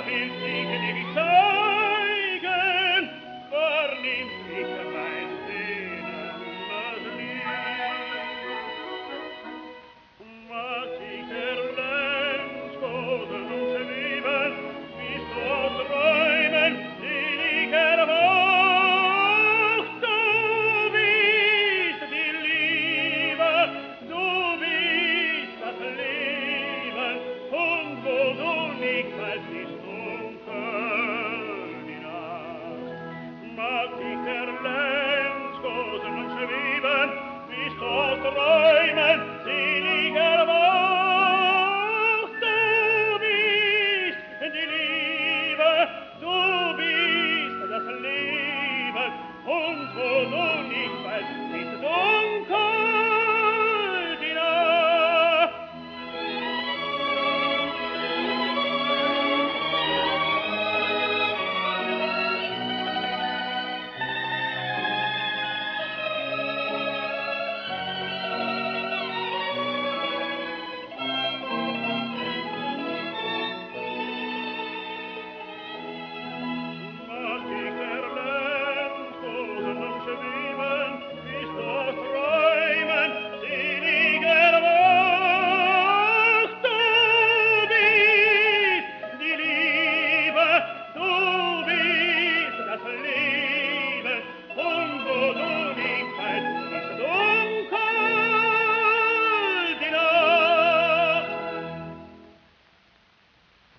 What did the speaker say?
will ich dir zeigen, vernimm ich mein sehnendes Lied. Was ich erlernst, Hosen und Schweben, bist du aus Träumen, die ich erwacht. Du bist die Liebe, du bist das Leben, und wo du nicht weißt, ist dunkel die Nacht. Mag ich erlernst, Hosen und Schweben, bist du aus Träumen, die ich erwacht.